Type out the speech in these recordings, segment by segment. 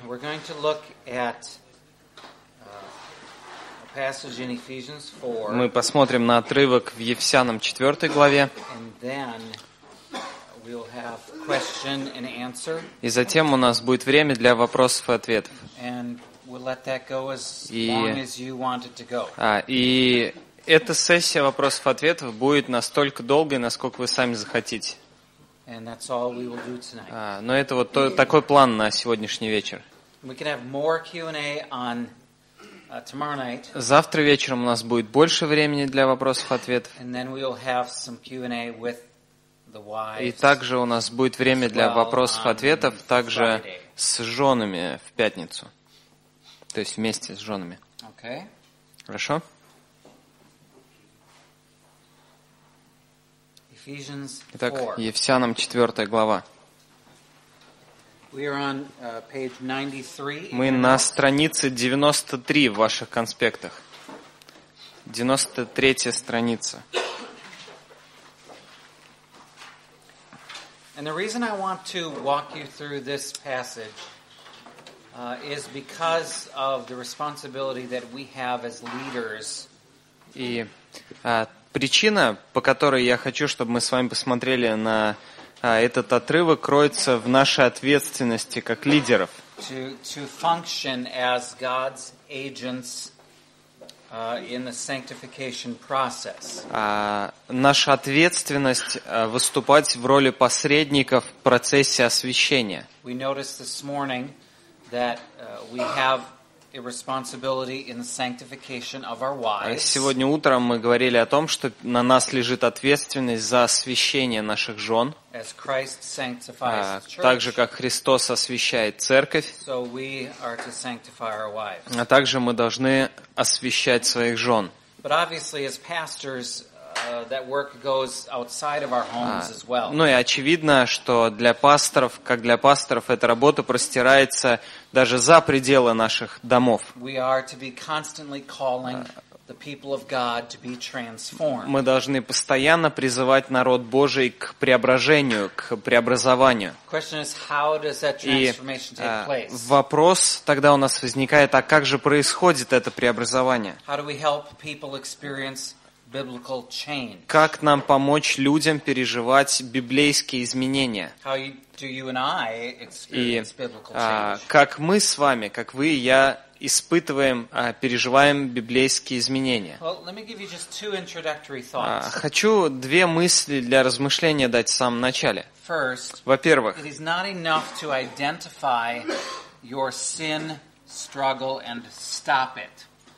We're going to look at a passage in Ephesians 4. Мы посмотрим на отрывок в Ефесянам 4 главе. And then we'll have question and answer. И затем у нас будет время для вопросов и ответов. And we'll let that go as long as you want it to go. И эта сессия вопросов и ответов будет настолько долгой, насколько вы сами захотите. And that's all we will do tonight. Но это вот такой план на сегодняшний вечер. We can have more Q&A on tomorrow night. Завтра вечером у нас будет больше времени для вопросов и ответов. And then we'll have some Q&A with the wives. И также у нас будет время для вопросов и ответов также с женами в пятницу. То есть вместе с женами. Okay. Хорошо? Итак, Ефесянам 4 глава. Мы на странице 93 в ваших конспектах. 93-я страница. And the reason I want to walk you through this passage is because of the responsibility that we have as leaders. И причина, по которой я хочу, чтобы мы с вами посмотрели на этот отрывок, кроется в нашей ответственности как лидеров. To function as God's agents in the sanctification process. Наша ответственность выступать в роли посредников в процессе освящения. We noticed this morning that we have a responsibility in the sanctification of our wives. Сегодня утром мы говорили о том, что на нас лежит ответственность за освящение наших жен, As Christ sanctifies the church, так же, как Христос освящает церковь, so we are to sanctify our wives. а также мы должны освящать своих жен. But obviously, as pastors, that work goes outside of our homes as well. Ну и очевидно, что для пасторов, как для пасторов, эта работа простирается даже за пределы наших домов. We are to be constantly calling the people of God to be transformed. Мы должны постоянно призывать народ Божий к преображению, к преобразованию. Question is, how does that И transformation take place? вопрос тогда у нас возникает, а как же происходит это преобразование? How do we help people experience biblical change? Как нам помочь людям переживать библейские изменения? How do you and I И experience biblical change? как мы с вами, как вы и я, испытываем, переживаем библейские изменения. Well, let me give you just two introductory thoughts. Хочу две мысли для размышления дать в самом начале. First, Во-первых, it is not enough to identify your sin, struggle, and stop it.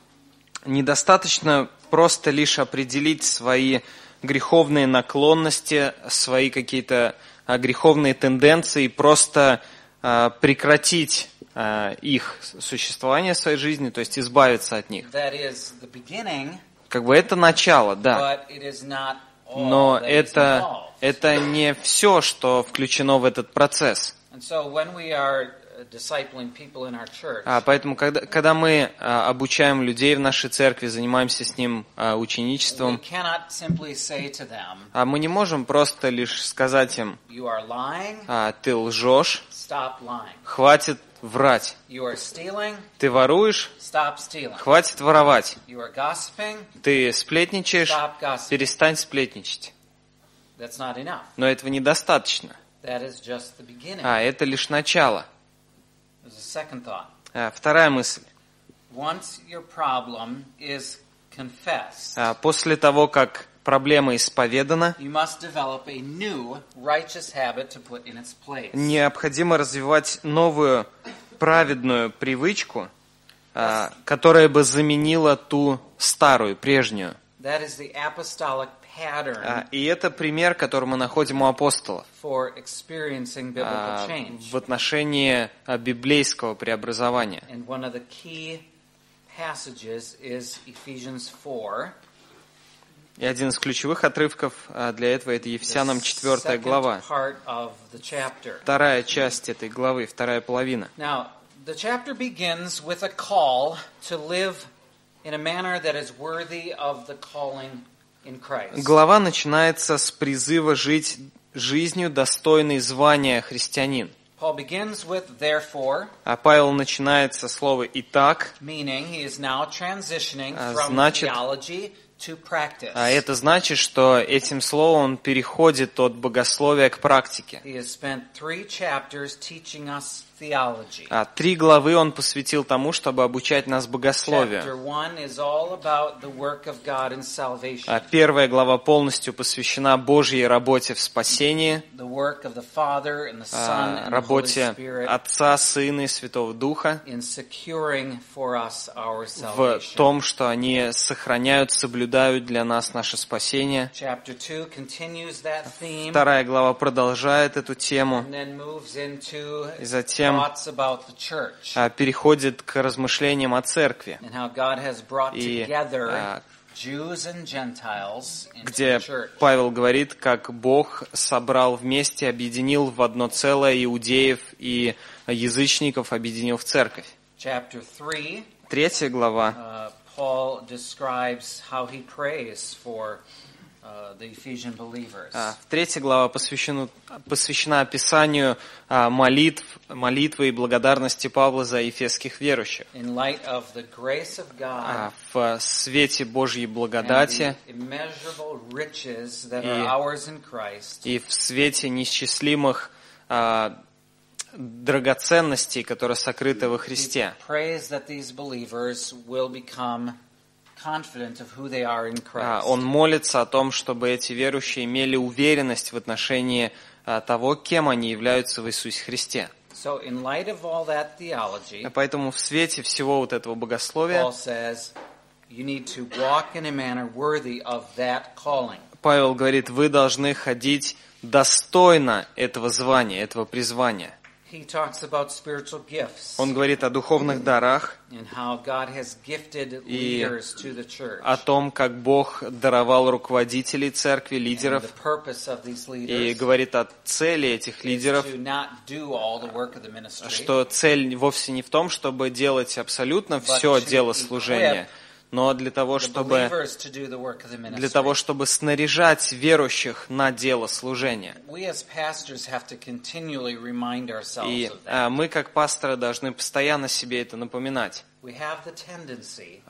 недостаточно просто лишь определить свои греховные наклонности, свои какие-то греховные тенденции, просто прекратить их существование в своей жизни, то есть избавиться от них. That is the beginning, Как бы это начало, да. but it is not all Но that is involved. это не все, что включено в этот процесс. And so when we are discipling people in our church, Поэтому, когда мы обучаем людей в нашей церкви, занимаемся с ним we ученичеством, cannot simply say to them, мы не можем просто лишь сказать им: you are lying, ты лжешь, stop lying. хватит врать. You are stealing, Ты воруешь, stop stealing. хватит воровать. You are gossiping, Ты сплетничаешь, stop gossiping. перестань сплетничать. That's not enough. Но этого недостаточно. That is just the beginning. Это лишь начало. There's a second thought. Вторая мысль. Once your problem is confessed, После того, как проблема исповедана, you must develop a new righteous habit to put in its place. необходимо развивать новую праведную привычку, которая бы заменила ту старую, прежнюю. That is the apostolic pattern И это пример, который мы находим у апостолов for experiencing biblical change. в отношении библейского преобразования. And one of the key passages is Ephesians 4. И один из ключевых отрывков для этого — это Ефесянам 4 глава. Вторая часть этой главы, вторая половина. Now, the chapter begins with a call to live in a manner that is worthy of the calling in Christ. Глава начинается с призыва жить жизнью, достойной звания христианин. Paul begins with therefore, А Павел начинает со слова «итак», meaning he is now transitioning from значит, theology to practice. а это значит, что этим словом он переходит от богословия к практике. He has spent 3 chapters teaching us theology. 3 главы он посвятил тому, чтобы обучать нас Chapter богословию. 1 is all about the work of God in salvation. Первая глава полностью посвящена Божьей работе в спасении, The work of the Father and the Son and the Holy работе Spirit Отца, Сына и Святого Духа, in securing for us our в salvation. том, что они сохраняют, соблюдают для нас наше спасение. Chapter 2 continues that theme Вторая глава продолжает эту тему and then moves into и затем thoughts about the church переходит к размышлениям о церкви, and how God has brought И, together Jews and Gentiles into где the church. Павел говорит, как Бог собрал вместе, объединил в одно целое иудеев и язычников, объединил в церковь. Chapter 3, Третья глава Paul describes how he prays for the Ephesian believers. Третья глава посвящена описанию молитвы и благодарности Павла за ефесских верующих. In light of the grace of God В свете Божьей and благодати the immeasurable riches that are ours in Christ, и в свете неисчислимых драгоценностей, которые сокрыты во Христе. he prays that these believers will become confident of who they are in Christ. Он молится о том, чтобы эти верующие имели уверенность в отношении того, кем они являются в Иисусе Христе. So in light of all that theology, Поэтому в свете всего вот этого богословия Paul says, you need to walk in a manner worthy of that calling. Павел говорит, вы должны ходить достойно этого звания, этого призвания. He talks about spiritual gifts Он говорит о духовных дарах, and how God has gifted И leaders to the church. о том, как Бог даровал руководителей церкви, And лидеров, the purpose of these и leaders говорит о цели этих is лидеров, to not do all the work of the ministry, что цель вовсе не в том, чтобы делать абсолютно but все to дело equip служения, но для того, the чтобы believers to do the work of the ministry. снаряжать верующих на дело служения. We as pastors have to continually remind ourselves И of that. мы, как пасторы, должны постоянно себе это напоминать. We have the tendency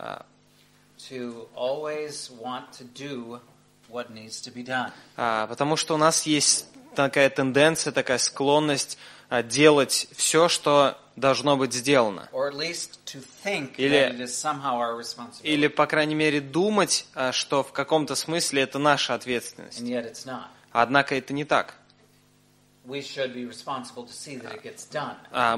to always want to do what needs to be done. Потому что у нас есть такая тенденция, такая склонность делать все, что должно быть сделано. Or at least to think Или- that it is somehow our responsibility. Или, по крайней мере, думать, что в каком-то смысле это наша ответственность. And yet it's not. Однако это не так. We should be responsible to see that it gets done,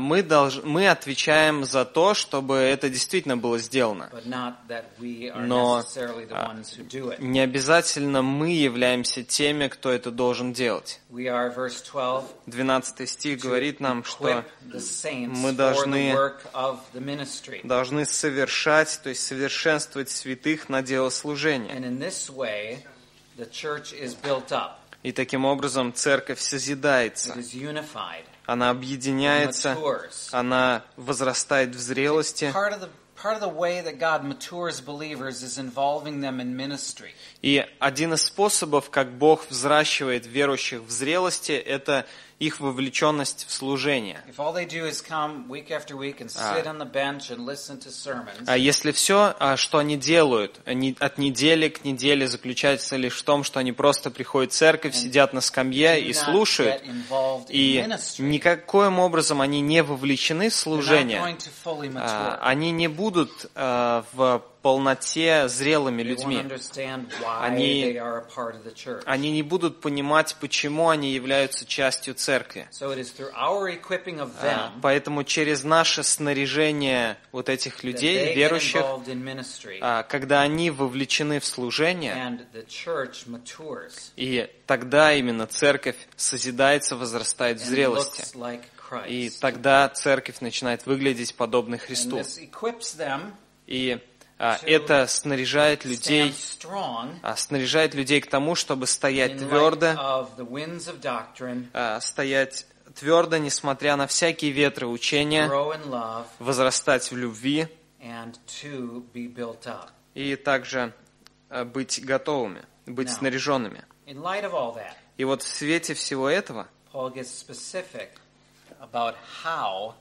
Мы отвечаем за то, чтобы это действительно было сделано. but not that we are Но, necessarily the ones who do it. Не обязательно мы являемся теми, кто это должен делать. We are, verse 12, 12 стих говорит нам, что equip the saints мы for должны- the work of the ministry. должны совершать, то есть совершенствовать святых на дело служения. And in this way, the church is built up. И таким образом церковь It созидается, is unified. она объединяется, matures. она возрастает в зрелости. Part of the way that God matures believers is involving them in ministry. И один из способов, как Бог взращивает верующих в зрелости, это их вовлеченность в служение. If all they do is come week after week and sit on the bench and listen to sermons, А если все, что они делают, от недели к неделе заключается лишь в том, что они просто приходят в церковь, сидят на скамье do и not слушают, get involved in и ministry, никаким образом они не вовлечены в they're not служение, going to fully mature. они не будут в полноте зрелыми They won't людьми. understand why Они- they are a part of the church. Они не будут понимать, почему они являются частью церкви. So it is through our equipping of them Поэтому через наше снаряжение вот этих that людей, they get верующих, involved in ministry когда они вовлечены в служение, and the church matures и тогда именно церковь созидается, возрастает в and зрелости. looks like И Christ. тогда церковь начинает выглядеть подобной And Христу. this equips them И это снаряжает людей, stand strong снаряжает людей к тому, чтобы стоять in light твердо, of the winds of doctrine, стоять твердо, несмотря на всякие ветры учения, grow in love, возрастать в любви and to be built up. и также быть готовыми, быть Now. снаряженными. In light of all that, И вот в свете всего этого Paul gets specific about how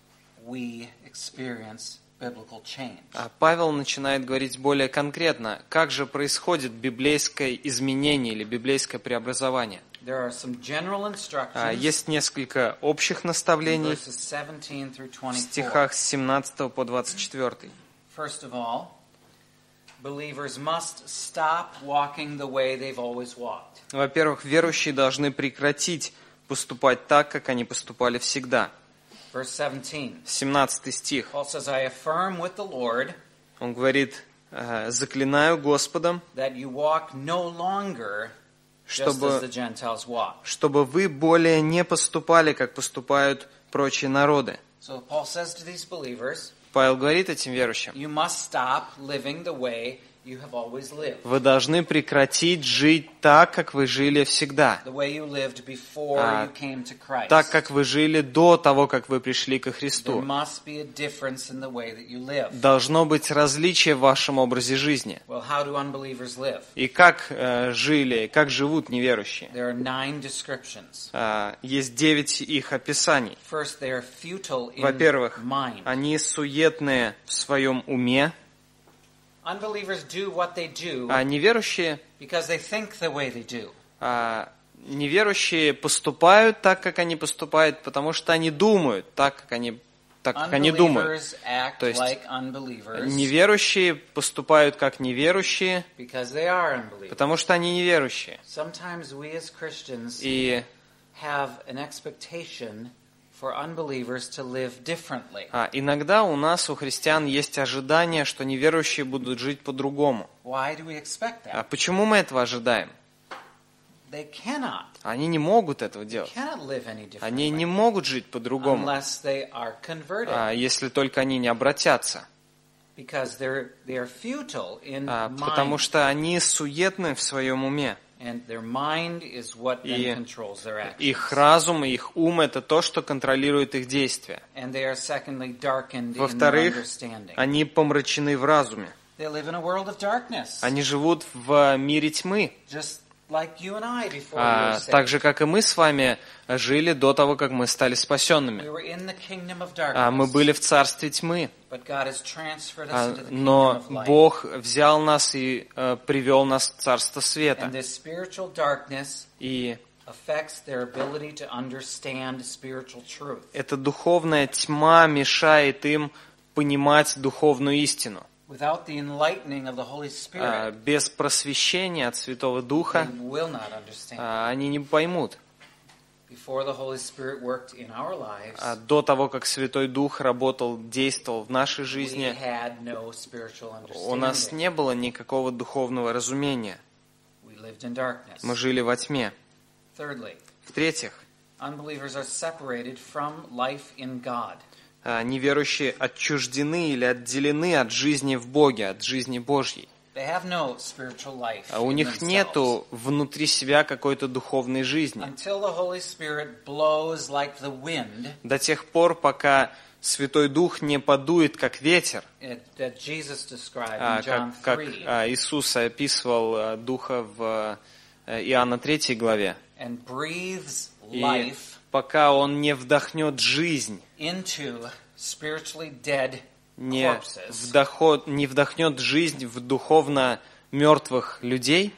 we experience biblical change. А Павел начинает говорить более конкретно, как же происходит библейское изменение или библейское преобразование. There are some general instructions Есть несколько общих in наставлений verses 17 through в 24. стихах с 17 по 24. First of all, believers must stop walking the way they've always walked. Во-первых, верующие должны прекратить поступать так, как они поступали всегда. Verse 17. 17 стих. Paul says, I affirm with the Lord Он говорит, заклинаю Господом, that you walk no longer just as the Gentiles walk. чтобы вы более не поступали, как поступают прочие народы. So Paul says to these believers, Павел говорит этим верующим, you must stop living the way you have always lived. вы должны прекратить жить так, как вы жили всегда. The way you lived before you came to Christ. Так, как вы жили до того, как вы пришли ко There Христу. must be a difference in the way that you live. Должно быть различие в вашем образе жизни. Well, how do unbelievers live? И как жили, как живут неверующие. There are 9 descriptions. Есть 9 их описаний. First, they are futile in Во-первых, mind. они суетные в своем уме, Unbelievers do what they do а неверующие because they think the way they do. неверующие поступают так, как они поступают, потому что они думают так, как они думают. Unbelievers act То есть like unbelievers неверующие поступают как неверующие, because they are unbelievers. потому что они неверующие. Sometimes we as Christians И have an expectation for unbelievers to live differently. иногда у нас, у христиан, есть ожидание, что неверующие будут жить по-другому. Why do we expect that? Почему мы этого ожидаем? They cannot. Они не могут этого делать. Cannot live any Они не differently могут жить по-другому, unless they are converted. если только они не обратятся. Because they are futile in Потому mind. что они суетны в своем уме. And their mind is what then И controls their actions. их разум и их ум – это то, что контролирует их действия. And they are secondly darkened in their Во-вторых, understanding. они помрачены в разуме. They live in a world of darkness. Они живут в мире тьмы, Just like you and I before we were saved. так же, как и мы с вами жили до того, как мы стали We спасенными. were in the kingdom of darkness. Мы были в царстве тьмы, But God has transferred us into the kingdom но of light. Бог взял нас и привел нас в царство света. And this spiritual darkness И affects their ability to understand spiritual truth. эта духовная тьма мешает им понимать духовную истину. Without the enlightening of the Holy Spirit, Без просвещения от Святого Духа they will not understand. они не поймут. Before the Holy Spirit worked in our lives, До того, как Святой Дух работал, действовал в нашей we жизни, had no spiritual у нас understanding. не было никакого духовного разумения. We lived in darkness. Мы жили во тьме. Thirdly, В-третьих, unbelievers are separated from life in God. неверующие отчуждены или отделены от жизни в Боге, от жизни Божьей. They have no spiritual life У in них themselves. нету внутри себя какой-то духовной жизни. Until the Holy Spirit blows like the wind До тех пор, пока Святой Дух не подует, как ветер, that Jesus described in John как 3, Иисус описывал Духа в Иоанна 3 главе. and breathes И life пока Он не вдохнет жизнь, into spiritually dead не corpses, вдохнет жизнь в духовно мертвых людей,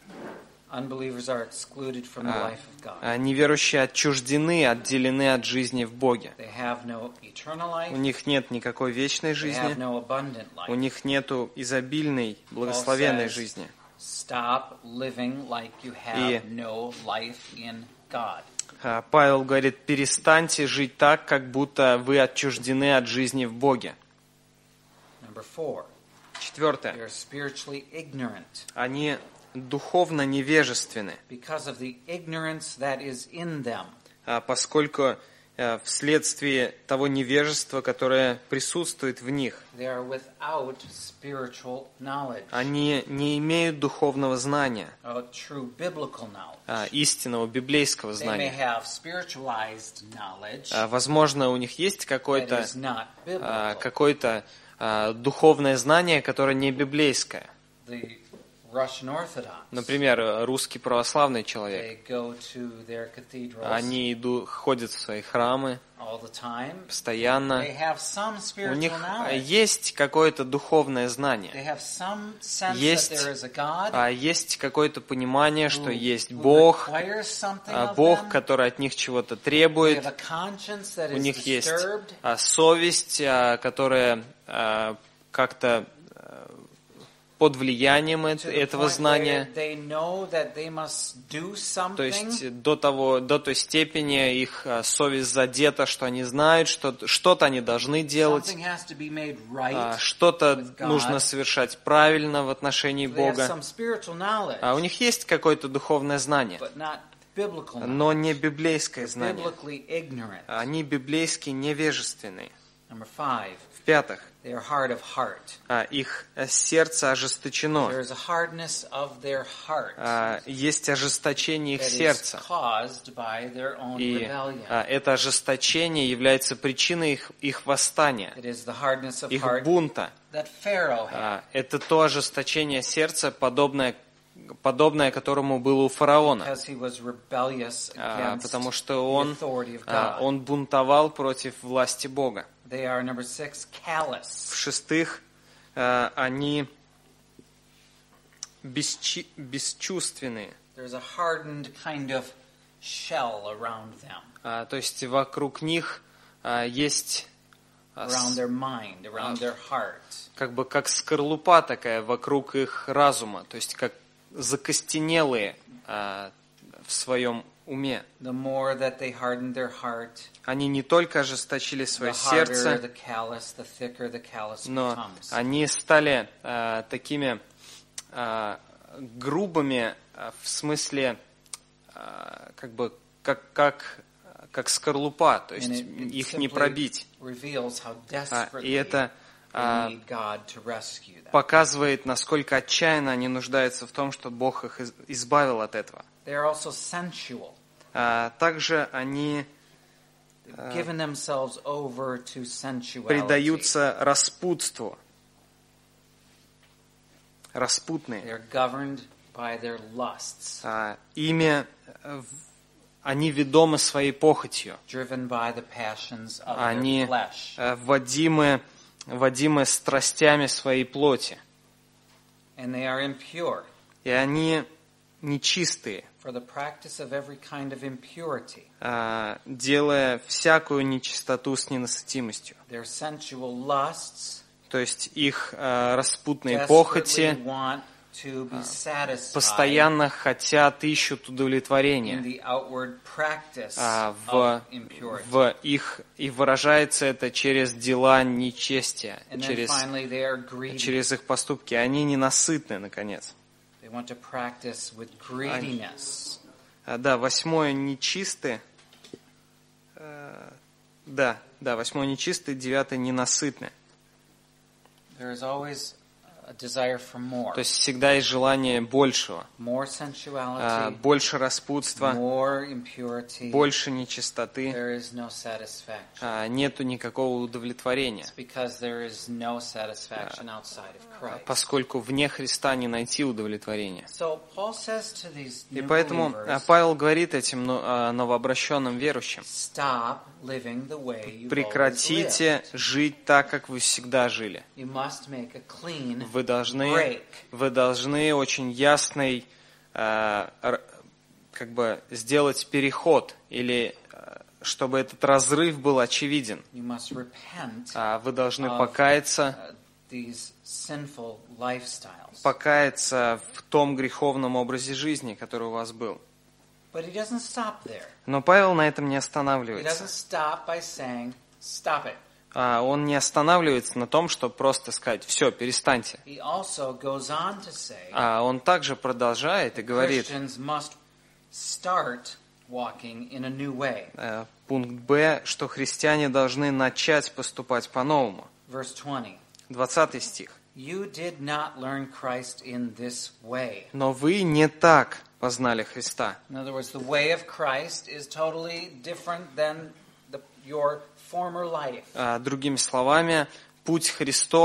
unbelievers are excluded from the life of God. неверующие отчуждены, отделены от жизни в Боге. They have no eternal У life. них нет никакой вечной They have жизни, no abundant у life. них нету изобильной, благословенной says, жизни. Stop living like you И- have no life in God. Павел говорит, перестаньте жить так, как будто вы отчуждены от жизни в Боге. Number 4, they Четвертое. are spiritually ignorant Они духовно невежественны, because of the ignorance that is in them. поскольку вследствие того невежества, которое присутствует в них, They are without spiritual knowledge, они не имеют духовного знания, without true biblical knowledge. истинного библейского They may знания. have spiritualized knowledge Возможно, у них есть that какое-то is not biblical. какое-то духовное знание, которое не библейское. The Russian Orthodox, Например, русский православный человек. they go to their cathedrals Они ходят в свои храмы, the time. постоянно. They have some У spiritual них knowledge. есть какое-то духовное They знание. have some sense Есть, that there is a God есть какое-то понимание, что есть who Бог, requires something of Бог, them. который от них чего-то They требует. have a conscience that У is них есть disturbed. совесть, которая как-то под влиянием To the этого point знания. where they know that they must do То something. есть до той степени их совесть задета, что они знают, что что-то они должны делать, Something has to be made right. что-то with God. нужно совершать правильно в отношении They have Бога. some spiritual knowledge, У них есть какое-то духовное знание, but not biblical knowledge. но не библейское They're знание. biblically ignorant. Они библейски невежественные. Number 5, В-пятых, they are hard of heart. их сердце ожесточено. There is a hardness of their heart Есть ожесточение их that is сердца. caused by their own И rebellion. это ожесточение является причиной их восстания, It is the hardness of их heart бунта. that Pharaoh had. Это то ожесточение сердца, подобное которому было у фараона, Because he was rebellious against потому что the authority of God. он бунтовал против власти Бога. They are, number 6, callous. В-шестых, они бесчувственные. There's a hardened kind of shell around them, То есть вокруг них есть around their mind, around their heart. как скорлупа такая вокруг их разума, то есть как закостенелые в своем уме. The more that they hardened their heart, Они не только ожесточили the свое harder сердце, the callous, the thicker the callous но becomes. они стали такими грубыми в смысле как скорлупа, то есть And it их не simply пробить. reveals how И desperately это they need God to rescue them. показывает, насколько отчаянно они нуждаются в том, чтобы Бог их избавил от этого. They are also sensual. Также они They've given themselves over to sensuality. предаются распутству. Распутные. They are governed by their lusts, Они ведомы своей похотью. driven by the passions of their Они flesh. водимы страстями своей плоти. And they are impure. И они нечистые, For the practice of every kind of impurity, делая всякую нечистоту с ненасытимостью. their sensual lusts То есть их распутные desperately похоти want to be satisfied постоянно хотят, ищут in удовлетворения the outward practice of impurity. и выражается это через дела нечестия, And then finally they are greedy. через их поступки. Они ненасытны, наконец. They want to practice with greediness. Да, восьмое нечистый. Да, восьмое нечистый, девятое ненасытный. There is always a desire for more. То есть всегда есть желание большего. More sensuality, Больше распутства, more impurity. больше нечистоты. There is no satisfaction. Нету никакого удовлетворения, It's because there is no satisfaction outside of Christ. поскольку вне Христа не найти удовлетворения. So Paul says to these И new поэтому believers, Павел говорит этим новообращенным верующим: stop living the way you've always lived. прекратите жить так, как вы всегда жили. You must make a clean Вы должны break. очень ясный, сделать переход, или чтобы этот разрыв был очевиден. You must repent Вы должны of покаяться these sinful lifestyles. покаяться в том греховном образе жизни, который у вас был. But he doesn't stop there. Но Павел на этом не He останавливается. doesn't stop by saying, stop it. Он не останавливается на том, чтобы просто сказать: все, перестаньте. He also goes on to say, Он также продолжает и говорит, Christians must start walking in a new way. пункт Б, что христиане должны начать поступать по-новому. Verse 20. 20 стих. You did not learn Christ in this way. Но вы не так познали Христа. In other words, the way of Christ is totally different than your former life. Другими словами, путь Христов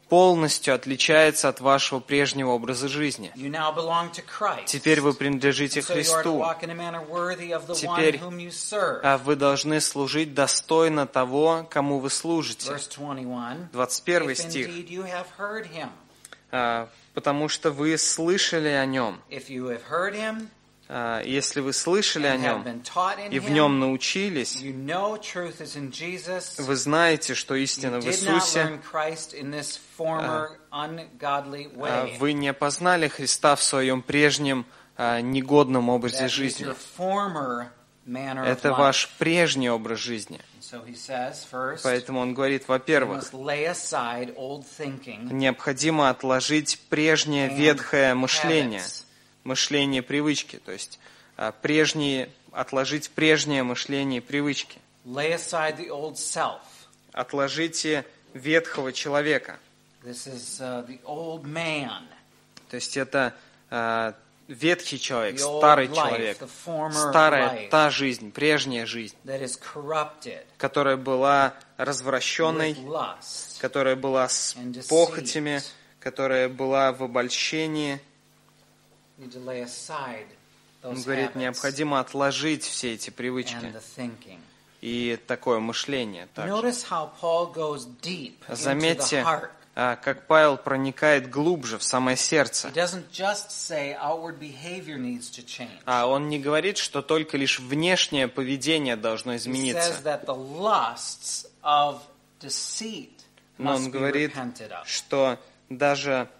полностью отличается от вашего прежнего образа жизни. You now belong to Christ. Теперь вы принадлежите So you are to Христу. walk in a manner worthy of the one Теперь whom you serve. вы должны служить достойно того, кому вы служите. Verse 21. 21 If стих. indeed you have heard him. Потому что вы слышали о нем. If you have heard him, Если вы слышали о and have нем been taught in и в him, нем научились, you know truth is in Jesus. вы знаете, что You истина в did not Иисусе. learn Christ in this former ungodly way. Вы не познали Христа в своем прежнем негодном образе That is жизни. your former manner of Это life. ваш прежний образ жизни. So he says, first, Поэтому он говорит, you во-первых, must lay aside old thinking, необходимо отложить прежнее and ветхое мышление, habits. мышление привычки, то есть отложить прежнее мышление и привычки. Lay aside the old self. Отложите ветхого человека. This is the old man, То есть это ветхий человек, the old старый life, человек, the former старая life та жизнь, прежняя жизнь, that is corrupted которая была with развращенной, lust которая была с and deceit. похотями, которая была в обольщении. You need to lay aside Он those говорит, habits необходимо отложить все эти and привычки the thinking. и такое мышление также. Notice how Paul goes deep into the Заметьте, heart. как Павел проникает глубже в самое сердце. He doesn't just say outward behavior needs to change. Он не говорит, что только лишь внешнее поведение должно He измениться. says that the lusts of deceit Но он must be говорит, repented of. что даже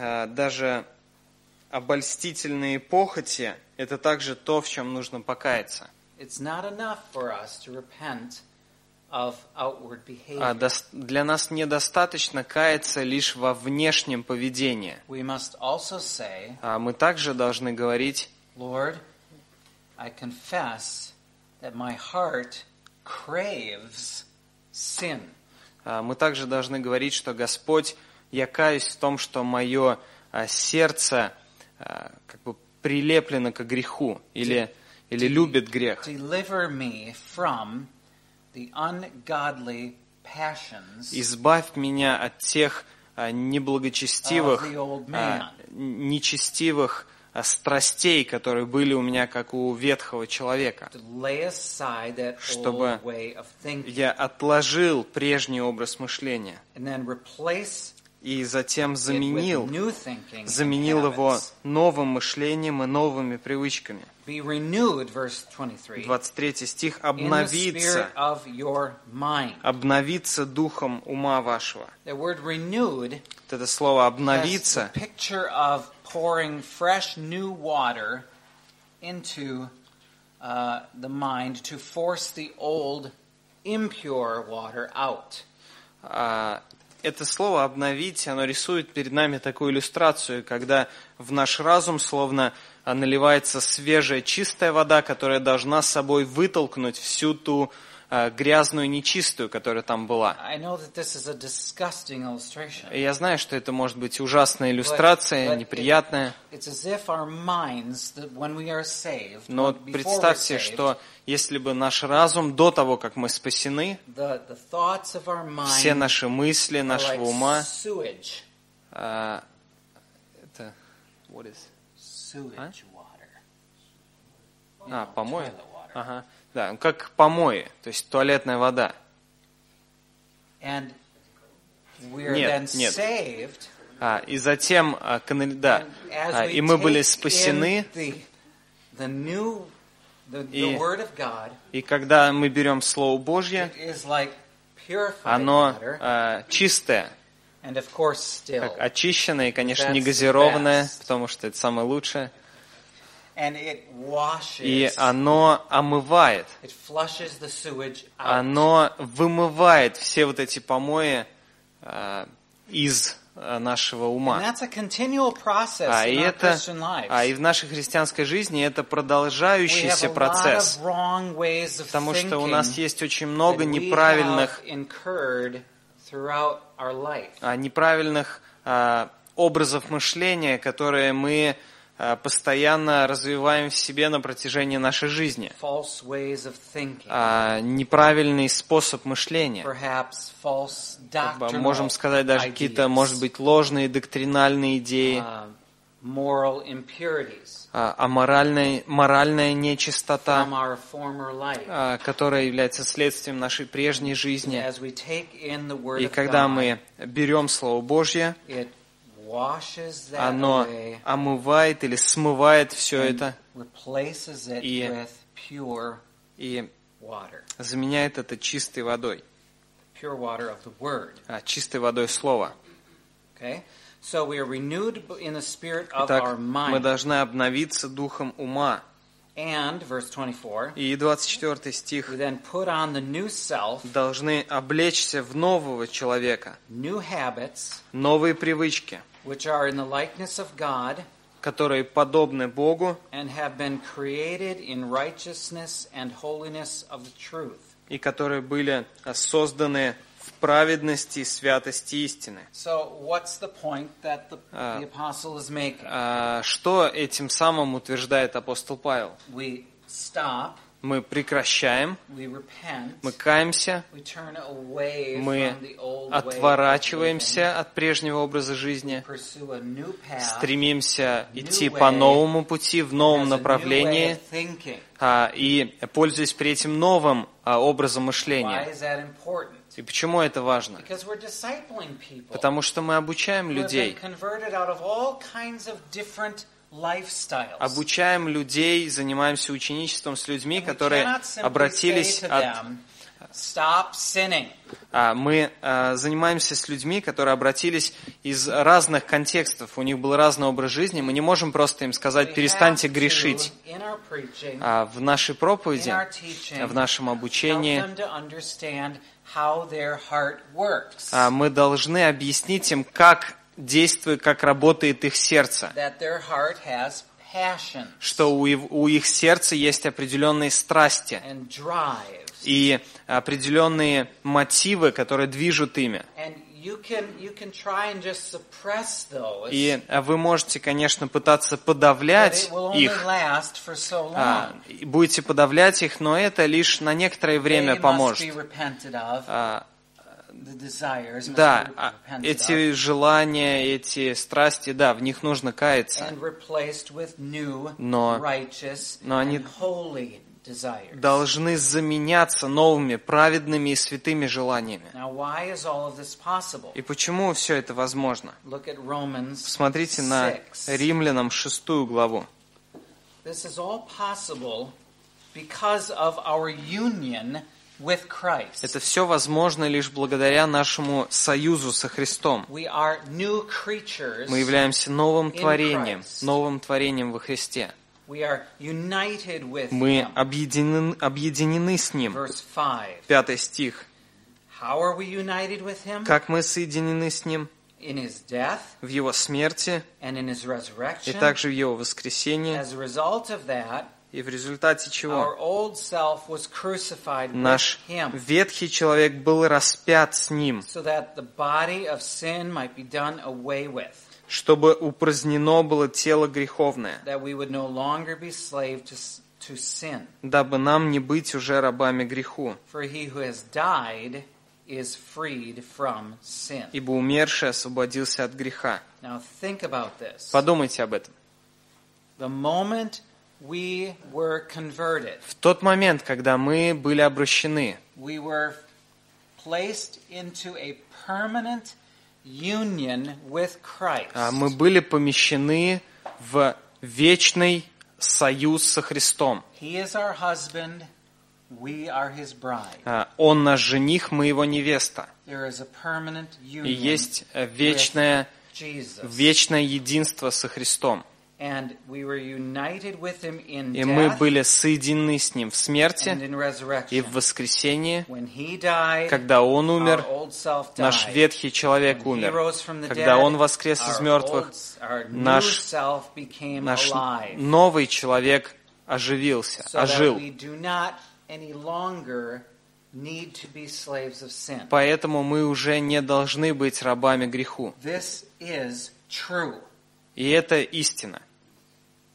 обольстительные похоти – это также то, в чем нужно покаяться. It's not enough for us to repent of outward behavior. Для нас недостаточно каяться лишь во внешнем поведении. We must also say, Мы также должны говорить, Lord, I confess that my heart craves sin. мы также должны говорить, что Господь, я каюсь в том, что мое сердце как бы прилеплено к греху или любит грех. Deliver me from the ungodly passions Избавь меня от тех неблагочестивых, of the old man. нечестивых страстей, которые были у меня, как у ветхого человека. To lay aside that Чтобы old way of thinking я отложил прежний образ мышления and then replace и затем it with заменил new thinking and его habits. новым мышлением и новыми привычками. Be renewed, verse 23, 23 стих. in the Обновиться, spirit of your mind. обновиться духом ума вашего. The word renewed Вот это слово has «обновиться» the picture of pouring fresh new water into the mind to force the old impure water out. это слово «обновить», оно рисует перед нами такую иллюстрацию, когда в наш разум словно наливается свежая чистая вода, которая должна с собой вытолкнуть всю ту грязную, нечистую, которая там была. I know that this is a disgusting illustration. И я знаю, что это может быть ужасная иллюстрация, But неприятная, It's as if our minds, that when we are saved, но before we're представьте, saved, что если бы наш разум до того, как мы спасены, the thoughts of our mind все наши мысли, are нашего like ума, sewage. это Sewage water. помои? Toilet water. Ага. Да, как помои, то есть туалетная вода. And we are Нет, then нет. saved. И затем, And as we и мы были take спасены, in the new, the И- Word of God, и когда мы берем Слово Божье, it is like purified оно water, чистое, and of course still. как очищенное, и, конечно, That's не the газированное, best. потому что это самое лучшее. And it washes, И оно омывает, it flushes the sewage out. оно вымывает все вот эти помои из нашего And ума. that's a continual process И in our это, Christian lives. и в нашей христианской жизни это We have продолжающийся a lot процесс, of wrong ways of потому что у thinking нас есть очень много that we неправильных have incurred throughout our life. неправильных образов мышления, которые мы постоянно развиваем в себе на протяжении нашей жизни. false ways of thinking, Неправильный способ мышления. perhaps false Можем doctrinal сказать, даже какие-то, ideas, может быть, ложные доктринальные идеи, moral impurities моральная нечистота, from our former life. которая является следствием нашей прежней жизни. As we take in the Word И of когда God, мы берем Слово Божье, it washes that оно away омывает или смывает все and это replaces it И- with pure и water. заменяет это чистой водой, Pure water of the Word. чистой водой Слова. Okay? So we are renewed in the spirit of Итак, our мы mind. должны обновиться духом ума. And, verse 24, И 24 стих. we then put on the new self, Должны облечься в нового человека, new habits, новые привычки, which are in the likeness of God, которые подобны Богу and have been created in righteousness and holiness of the truth. и которые были созданы в праведности и святости истины. So, what's the point that the apostle is making? Что этим самым утверждает апостол Павел? We stop, Мы прекращаем, we repent, мы каемся, we turn away мы from the old way of отворачиваемся от прежнего образа living, жизни, pursue a new path, стремимся идти по новому пути, в новом has a new way направлении, of thinking. и пользуясь при этом новым образом Why мышления. is that important? И почему это важно? Because we're discipling people Потому что мы обучаем who have been людей. converted out of all kinds of different lifestyles. Обучаем людей, занимаемся ученичеством с людьми, And we которые cannot simply обратились say to от... them, stop sinning. Мы занимаемся с людьми, которые обратились из разных контекстов. У них был разный образ жизни. Мы не можем просто им сказать, We перестаньте have to, грешить. in our preaching, В нашей проповеди, in our teaching, в нашем help обучении them to understand how their heart works. мы должны объяснить им, как действует, как работает их сердце. That their heart has passion Что у их сердца есть определенные страсти and drives. и определенные мотивы, которые движут ими. And you can try and just suppress those, И вы можете, конечно, пытаться but подавлять it will only их, last for so long. и будете подавлять их, но это лишь на некоторое время They must поможет. be repented of. The desires must Да, be repented эти желания, эти страсти, да, в них нужно of, каяться, and replaced with new, Но- righteous, но они and holy desires. должны заменяться новыми, праведными и святыми желаниями. Now, why is all of this possible? И почему все это возможно? Look at Romans Смотрите на 6. Римлянам 6 главу. This is all possible because of our union with Christ. Это все возможно лишь благодаря нашему союзу со Христом. We are new creatures. Мы являемся новым in творением, Christ. новым творением во Христе. We are united with Мы Him. объединены с Ним. Verse 5. 5 стих. How are we united with Him? Как мы соединены с Ним? In His death В Его смерти and in His и resurrection. также в Его воскресении. As a result of that, И в результате our чего? old self was crucified with Наш Him, ветхий человек был распят с Ним, so that the body of sin might be done away with, чтобы упразднено было тело греховное, that we would no longer be slave to sin. дабы нам не быть уже рабами греху. For he who has died is freed from sin. Ибо умерший освободился от греха. Now think about this. Подумайте об этом. The moment we were converted, В тот момент, когда мы были обращены, we were placed into a permanent union with Christ. мы были помещены в вечный союз со Христом. He is our husband, we are his bride. Он наш жених, мы его невеста. There is a permanent И union есть with вечное Jesus. единство со Христом. And we were united with him in И мы death были соединены с Ним в and смерти in и в resurrection. воскресении. When he died, Когда Он our умер, old self наш died. ветхий человек When he умер. rose from the Когда dead, Он воскрес из мертвых, our new наш self became наш alive, новый человек оживился, so that ожил. we do not any longer need to be slaves of sin. Поэтому мы уже не должны быть рабами греху. This is true. И это истина.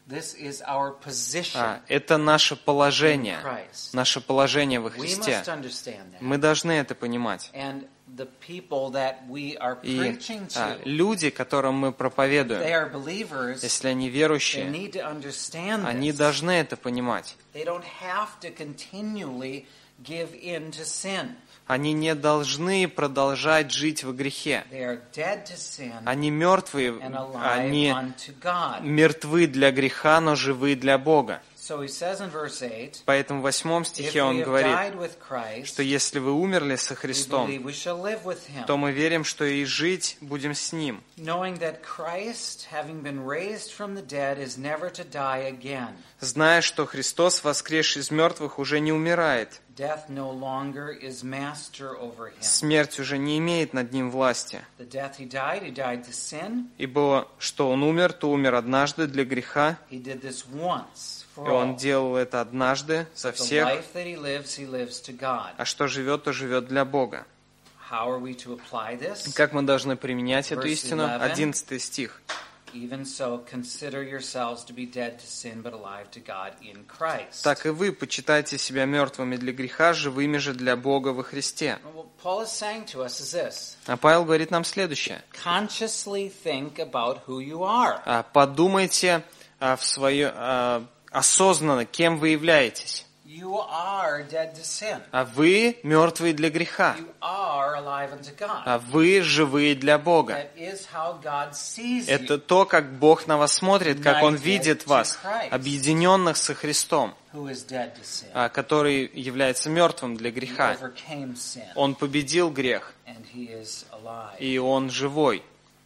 This is our position Это наше in положение, Christ. наше положение во We Христе. must understand that. Мы должны это понимать. And the people that we are И preaching to, люди, которым мы they проповедуем, are believers, если они they верующие, need to understand они this. должны это понимать. They don't have to continually give in to sin. Они не должны продолжать жить во грехе. They are dead to sin Они мертвые, and alive они unto God. мертвы для греха, но живы для Бога. So he says in verse 8, Поэтому в 8 if стихе we он have говорит, died with Christ, что если вы умерли со we Христом, believe we shall live with him. то мы верим, что и жить будем с Ним. Knowing that Christ, having been raised from the dead, is never to die again. Зная, что Христос, воскресший из мертвых, уже не умирает. Death no longer is master over him. Смерть уже не имеет над Ним власти. The death he died to sin. Ибо что Он умер, то умер однажды для греха, He did this once и for Он all. делал это однажды за The всех, life that he lives to God. а что живет, то живет для Бога. How are we to apply this? Как мы должны применять эту Verse истину? 11. 11 стих. Even so, consider yourselves to be dead to sin, but alive to God in Christ. Так и вы почитайте себя мертвыми для греха, живыми же для Бога во Христе. What Paul is saying to us is this: А Павел говорит нам следующее. consciously think about who you are. Подумайте осознанно, кем вы являетесь. You are dead to sin. Вы мертвые для греха. You are alive unto God. Вы живые для Бога. That is how God sees Это you, то, как Бог на вас смотрит, как Он видит вас, объединенных со Христом, who is dead to sin. который является мертвым для He греха. overcame sin, Он победил грех, and he is alive. и Он живой.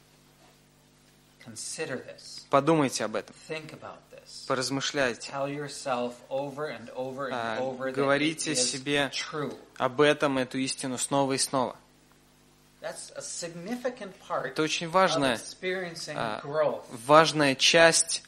Consider this. Подумайте об этом, Think about this. поразмышляйте. Tell yourself over and over and over that it Говорите is себе true. об этом, эту истину снова и снова. That's a significant part Это очень of важная, experiencing growth, важная часть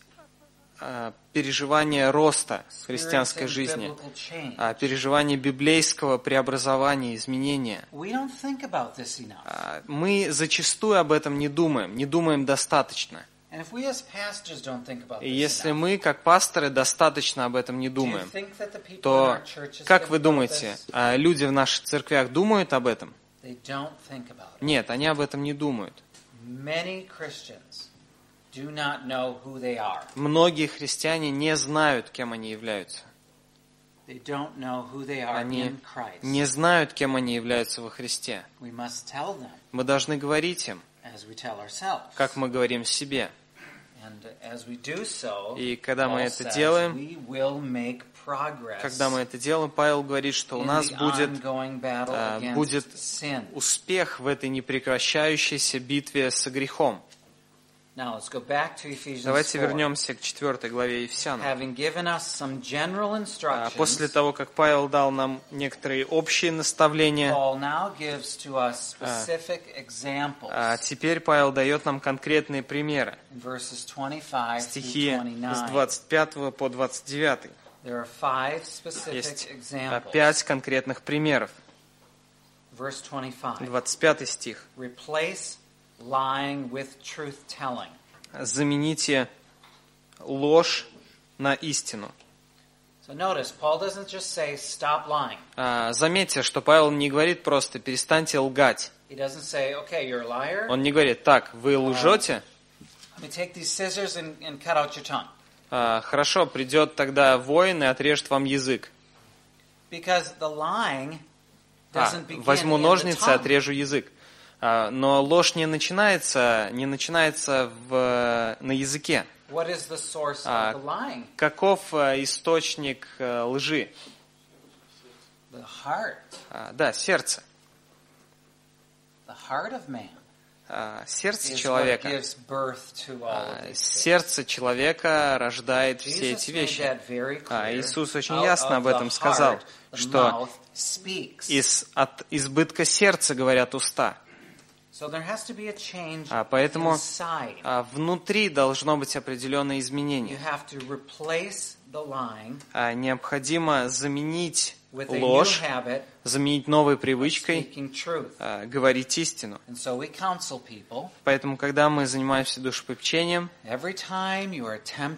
переживания роста в христианской experiencing жизни, biblical change. переживания библейского преобразования, изменения. We don't think about this enough. Мы зачастую об этом не думаем достаточно. And if we as pastors don't think about И this если enough, мы, как пасторы, достаточно об этом не do you думаем, think that the people in то our churches как think вы about думаете, this? люди в наших церквях думают об этом? They don't think about it. Нет, они об этом не думают. Many Christians do not know who they are. Многие христиане не знают, кем они являются. They don't know who they are Они in Christ. не знают, кем они являются во Христе. We must tell them Мы должны говорить им, as we tell ourselves. как мы говорим себе. And as we do so, И когда мы Paul это says, делаем, we will make progress Когда мы это делаем, Павел говорит, что у in нас the будет ongoing battle against будет sin. успех в этой непрекращающейся битве со грехом. Now let's go back to Ephesians Давайте 4. вернемся к 4 главе Ефесянам. Having given us some general После instructions, того, как Павел дал нам некоторые общие наставления, Paul now gives to us specific examples теперь Павел дает нам конкретные примеры. in verses 25 Стихи through с 29. 25 по 29. There are 5 specific Есть examples. 5 конкретных примеров. Verse 25. 25 стих. Replace lying with truth-telling. Замените ложь на истину. So notice, Paul doesn't just say, stop lying. Заметьте, что Павел не говорит просто «перестаньте лгать». He doesn't say, okay, you're a liar. Он не говорит «так, вы лжете, Let me take these scissors and cut out your tongue. хорошо, придет тогда воин и отрежет вам язык». Because the lying doesn't begin Возьму in the ножницы, tongue. отрежу язык. Но ложь не начинается на языке. What is the source of the lying? Каков источник лжи? The heart. Да, сердце. The heart of man Сердце is what человека. gives birth to all of these things. Сердце человека рождает все эти Jesus made вещи. that very clear. Иисус очень Out ясно of об этом the сказал, heart, the что mouth speaks. от избытка сердца говорят уста. So there has to be a change Поэтому inside. внутри должно быть определенное You изменение. have to replace the lying Необходимо заменить with a new ложь, habit заменить новой of привычкой speaking truth. говорить истину. And so we counsel people, Поэтому, когда мы занимаемся душепопечением, every time you are tempted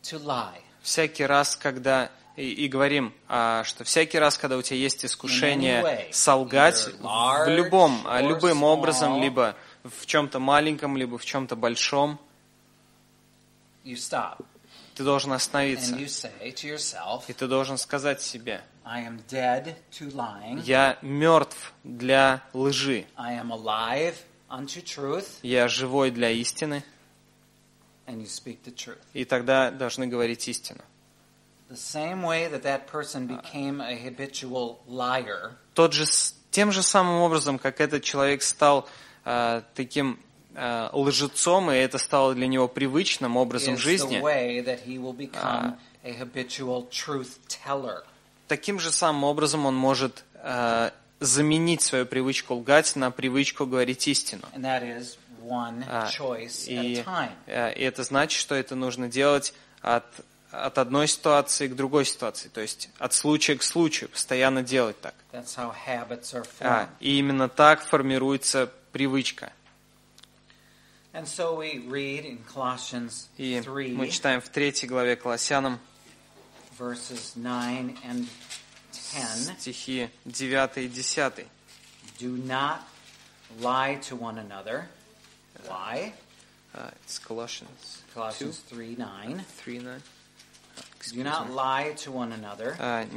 to lie. Всякий раз, когда... И говорим, что всякий раз, когда у тебя есть искушение солгать любым образом, либо в чем-то маленьком, либо в чем-то большом, You stop. ты должен остановиться. And you say to yourself, И ты должен сказать себе, I am dead to lying. я мертв для лжи. I am alive unto truth. Я живой для истины. And you speak the truth. И тогда должны говорить истину. The same way that that person became a habitual liar, Тем же самым образом, как этот человек стал таким лжецом, и это стало для него привычным образом is the жизни, way that he will become a habitual truth teller. таким же самым образом он может заменить свою привычку лгать на привычку говорить истину. And that is one choice at a И time. это значит, что это нужно делать от одной ситуации к другой ситуации, то есть от случая к случаю, постоянно делать так. That's how habits are formed. И именно так формируется привычка. And so we read in Colossians И 3, мы читаем в 3 главе Колоссянам verses 9 and 10, стихи 9 и 10. do not lie to one another. Why? It's Colossians 2, Colossians 3:9. 3:9. Do not lie to one another.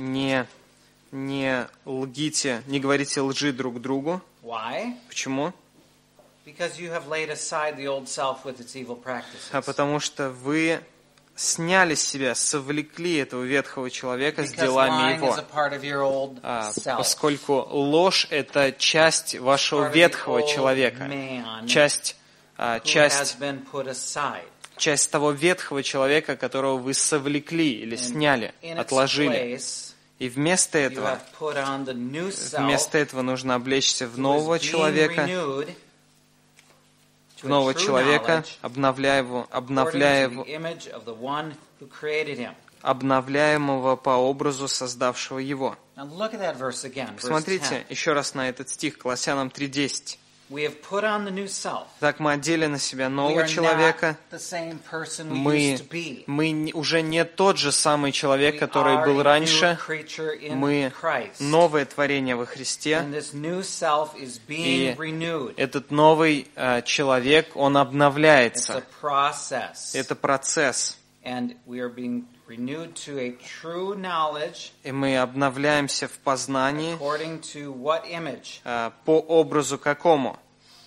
Не лгите, не говорите лжи друг другу. Why? Почему? Because you have laid aside the old self with its evil practices. Потому что вы сняли с себя, совлекли этого ветхого человека с Because делами lying is его. a part of your old self. Поскольку ложь – это часть вашего Part of the ветхого old человека, man часть who has been put aside. часть того ветхого человека, которого вы совлекли или сняли, In its отложили. place, И вместо you этого, have put on the new self, нужно облечься в who is нового being человека, renewed to a нового true человека, knowledge обновляемого according to the image of the one who created him. по образу создавшего его. Now look at that verse again, verse 10. Посмотрите еще раз на этот стих, Колоссянам 3:10. We have put on the new self. Так мы одели на себя We нового are человека. not the same person we used to be. Мы уже не тот же самый человек, We который are был a раньше. new creature in Мы Christ. новое творение во Христе. And this new self is being renewed. Этот новый человек, он It's обновляется. a process. Это процесс. And we are being renewed to a true knowledge И мы обновляемся в познании according to what image? по образу какому?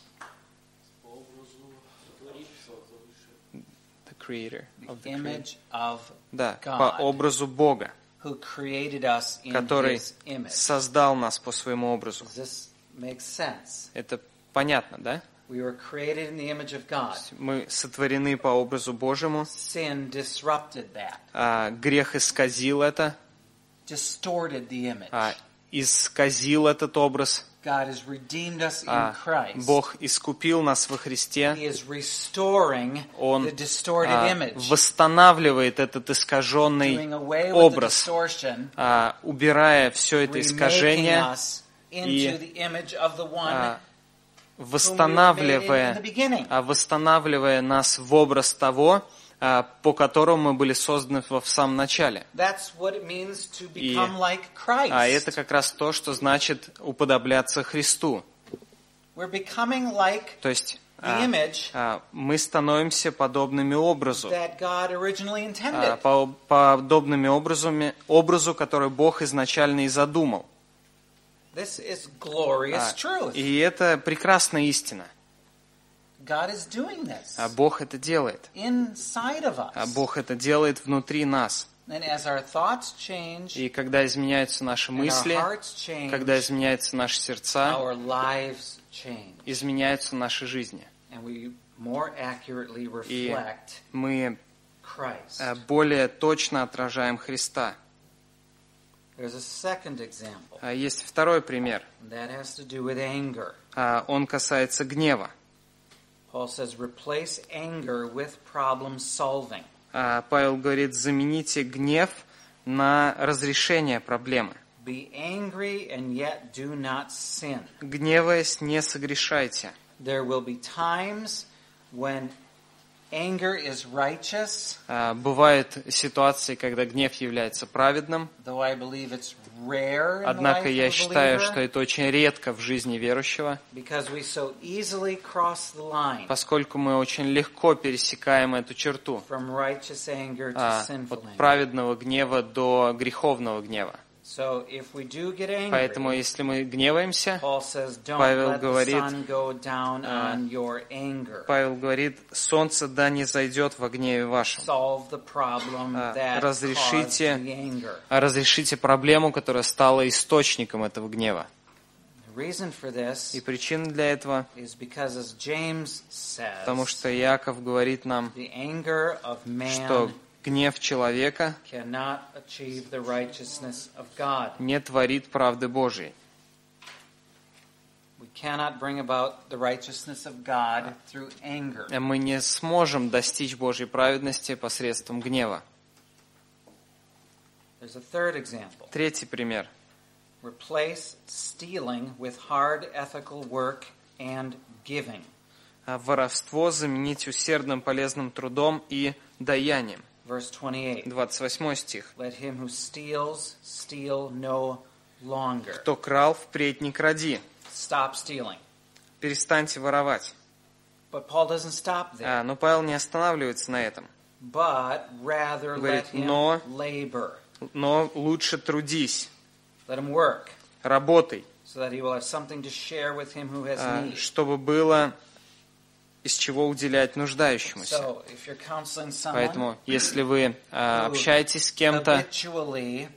The creator of the creator. Image of Да, God, по образу Бога, who created us in который His image. создал нас по своему образу. Does this make sense? Это понятно, да? We were created in the image of God. Мы сотворены по образу Божьему. Sin disrupted that, Грех исказил это, distorted the image. исказил этот образ. God has redeemed us in Christ. Бог искупил нас во Христе. He is restoring Он the distorted image, восстанавливает этот искаженный doing away with the образ, distortion, убирая все это remaking искажение, us into the image of the one восстанавливая нас в образ того, по которому мы были созданы в самом начале. That's what it means to become like Christ. Это как раз то, что значит уподобляться Христу. We're becoming like То есть the image мы становимся подобными образу, that God originally intended. подобными образу, который Бог изначально и задумал. This is glorious truth. И это прекрасная истина. God is doing this Бог это делает. inside of us. Бог это делает внутри нас. And as our thoughts change, И когда изменяются наши and мысли, our hearts change, когда изменяются наши сердца, our lives change. изменяются наши жизни. And we more accurately И reflect мы Christ. более точно отражаем Христа. There's a second example. Есть второй пример. That has to do with anger. Он касается гнева. Paul says, replace anger with problem solving. Павел говорит, замените гнев на разрешение проблемы. Be angry and yet do not sin. Гневаясь, не согрешайте. There will be times when anger is righteous, Бывают ситуации, когда гнев является праведным, though I believe it's rare in the однако life я of a считаю, believer, что это очень редко в жизни верующего, because we so easily cross the line поскольку мы очень легко пересекаем эту черту from righteous anger to от sinful anger. праведного гнева до греховного гнева. So if we do get angry, Поэтому, если мы гневаемся, Paul says, don't Павел let the говорит, sun go down on your anger. Павел говорит, солнце да не зайдет во гневе вашем. Solve the problem that caused Разрешите, the anger. разрешите проблему, которая стала источником этого гнева. The reason for this И причина для этого, is because, as James says, потому что Иаков говорит нам, the anger of что man гнев человека cannot achieve the righteousness of God. не творит правды Божией. We cannot bring about the righteousness of God through anger. Мы не сможем достичь Божьей праведности посредством гнева. There's a third example. Третий пример. Replace stealing with hard ethical work and giving. Воровство заменить усердным полезным трудом и даянием. Verse 28. 28 стих. Let him who steals steal no longer. Кто крал, впредь не кради. Stop stealing. Перестаньте воровать. But Paul doesn't stop there. Но Павел не останавливается на этом. But rather Говорит, let him но- labor. Но лучше трудись, Let him work работай, so that he will have something to share with him who has need. чтобы было из чего уделять нуждающемуся. So, if you're counseling someone Поэтому, если вы общаетесь с кем-то, habitually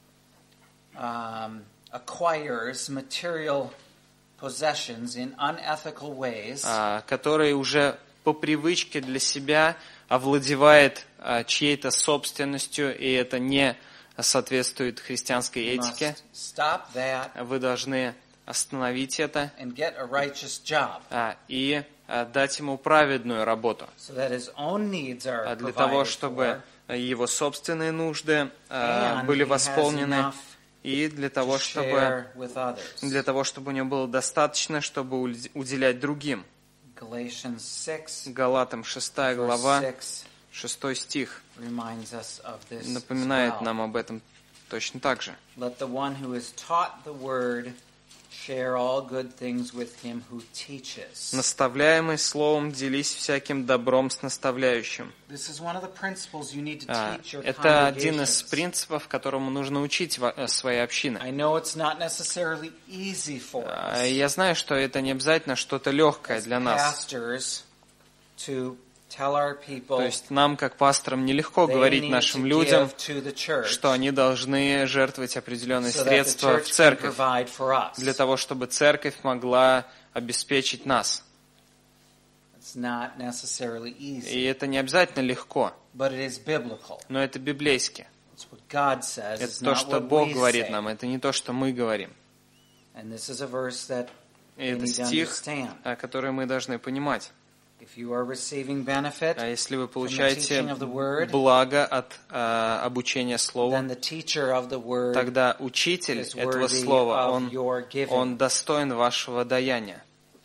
acquires material possessions in unethical ways, который уже по привычке для себя овладевает чьей-то собственностью, и это не соответствует христианской you этике, must stop that вы должны остановить это and get a righteous job и дать ему праведную работу, so that his own needs are для того, provided чтобы for, его собственные нужды and были he has восполнены, enough и для to того, чтобы share with others. у него было достаточно, чтобы уделять другим. Galatians 6, Галатам 6 verse глава, 6 6 стих reminds us of this as напоминает well. нам об этом точно так же. Let the one who is taught the word share all good things with him who teaches. Наставляемый словом делись всяким добром с наставляющим. This is one of the principles you need to teach your Это один из congregations. принципов, которому нужно учить свои общины. I know it's not necessarily easy for us Я знаю, что это не обязательно что-то легкое as для нас. pastors to tell our people То есть нам, как пасторам, нелегко they говорить need нашим to людям, give to the church что они должны жертвовать определенные so that the средства в church can церковь, provide for us. для того, чтобы церковь могла обеспечить нас. It's not necessarily И easy, это не обязательно легко, but it is biblical. но это библейски. It's what God says. Это It's то, not что what Бог we говорит say. нам, это не то, что мы говорим. And this is a verse that И we это need to стих, understand. который мы должны понимать. If you are receiving benefit, Если вы from the получаете teaching of the word, благо от обучения Слову, then the teacher of the word тогда учитель is этого worthy Слова, of your giving. он достоин вашего даяния.